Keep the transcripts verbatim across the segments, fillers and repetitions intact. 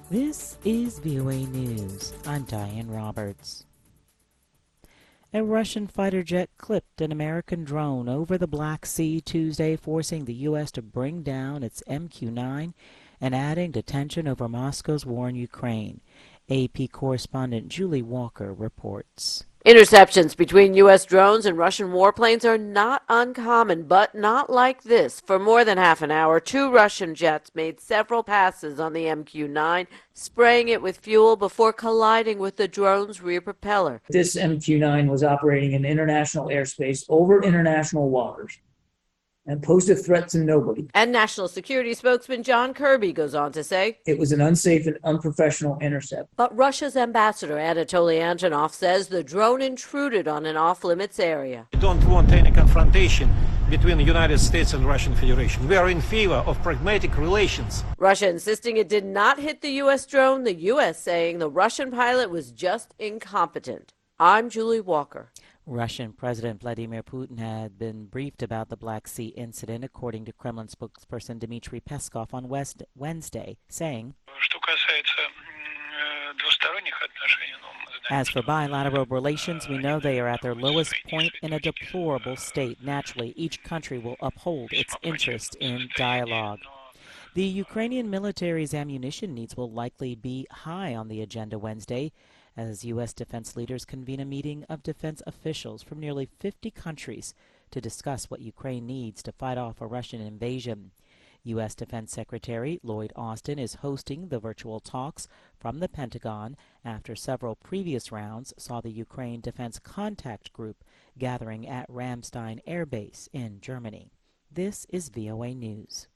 This is V O A News. I'm Diane Roberts. A Russian fighter jet clipped an American drone over the Black Sea Tuesday, forcing the U S to bring down its M Q nine and adding to tension over Moscow's war in Ukraine. A P correspondent Julie Walker reports. Interceptions between U S drones and Russian warplanes are not uncommon, but not like this. For more than half an hour, two Russian jets made several passes on the M Q nine, spraying it with fuel before colliding with the drone's rear propeller. This M Q nine was operating in international airspace over international waters and posed a threat to nobody. And National Security spokesman John Kirby goes on to say, it was an unsafe and unprofessional intercept. But Russia's ambassador Anatoly Antonov says the drone intruded on an off-limits area. We don't want any confrontation between the United States and Russian Federation. We are in favor of pragmatic relations. Russia insisting it did not hit the U S drone, the U S saying the Russian pilot was just incompetent. I'm Julie Walker. Russian President Vladimir Putin had been briefed about the Black Sea incident, according to Kremlin spokesperson Dmitry Peskov on West Wednesday, saying, as for bilateral relations, we know they are at their lowest point in a deplorable state. Naturally, each country will uphold its interest in dialogue. The Ukrainian military's ammunition needs will likely be high on the agenda Wednesday, as U S defense leaders convene a meeting of defense officials from nearly fifty countries to discuss what Ukraine needs to fight off a Russian invasion. U S Defense Secretary Lloyd Austin is hosting the virtual talks from the Pentagon after several previous rounds saw the Ukraine Defense Contact Group gathering at Ramstein Air Base in Germany. This is V O A News.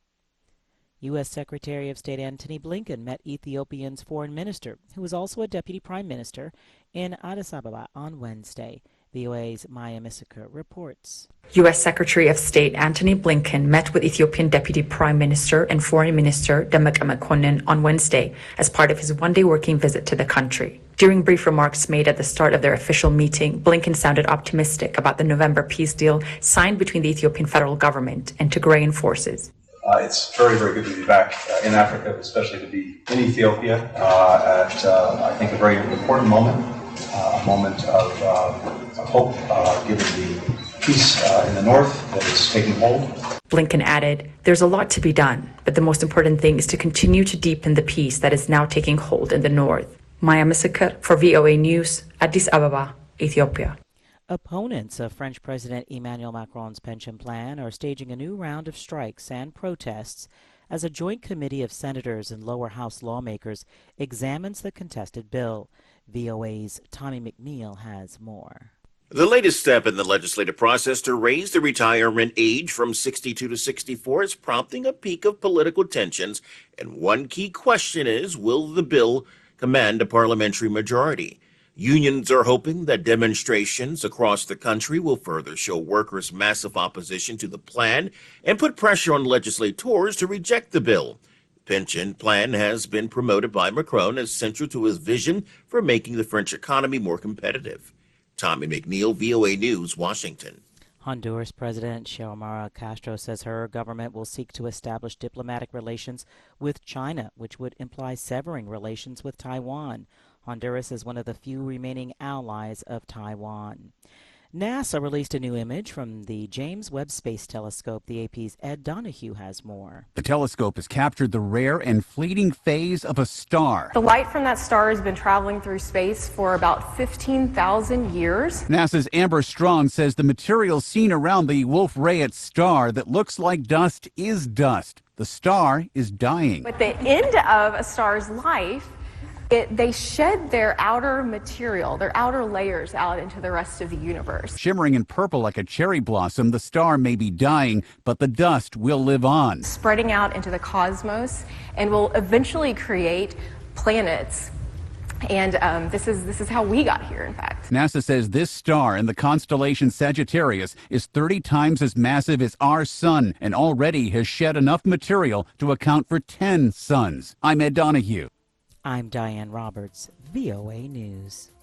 U S Secretary of State Antony Blinken met Ethiopia's foreign minister, who is also a deputy prime minister, in Addis Ababa on Wednesday. V O A's Maya Misika reports. U S Secretary of State Antony Blinken met with Ethiopian Deputy Prime Minister and Foreign Minister Demeqe Mekonnen on Wednesday as part of his one-day working visit to the country. During brief remarks made at the start of their official meeting, Blinken sounded optimistic about the November peace deal signed between the Ethiopian federal government and Tigrayan forces. Uh, it's very, very good to be back uh, in Africa, especially to be in Ethiopia uh, at, uh, I think, a very important moment, uh, a moment of, uh, of hope, uh, given the peace uh, in the north that is taking hold. Blinken added, there's a lot to be done, but the most important thing is to continue to deepen the peace that is now taking hold in the north. Maya Misika for V O A News, Addis Ababa, Ethiopia. Opponents of French President Emmanuel Macron's pension plan are staging a new round of strikes and protests as a joint committee of senators and lower house lawmakers examines the contested bill. V O A's Tommy McNeil has more. The latest step in the legislative process to raise the retirement age from sixty-two to sixty-four is prompting a peak of political tensions, and one key question is, will the bill command a parliamentary majority? Unions are hoping that demonstrations across the country will further show workers' massive opposition to the plan and put pressure on legislators to reject the bill. The pension plan has been promoted by Macron as central to his vision for making the French economy more competitive. Tommy McNeil, V O A News, Washington. Honduras President Xiomara Castro says her government will seek to establish diplomatic relations with China, which would imply severing relations with Taiwan. Honduras is one of the few remaining allies of Taiwan. NASA released a new image from the James Webb Space Telescope. The A P's Ed Donahue has more. The telescope has captured the rare and fleeting phase of a star. The light from that star has been traveling through space for about fifteen thousand years. NASA's Amber Strong says the material seen around the Wolf-Rayet star that looks like dust is dust. The star is dying. At the end of a star's life, It, they shed their outer material, their outer layers out into the rest of the universe. Shimmering in purple like a cherry blossom, the star may be dying, but the dust will live on. Spreading out into the cosmos and will eventually create planets. And um, this is this is how we got here, in fact. NASA says this star in the constellation Sagittarius is thirty times as massive as our sun and already has shed enough material to account for ten suns. I'm Ed Donahue. I'm Diane Roberts, V O A News.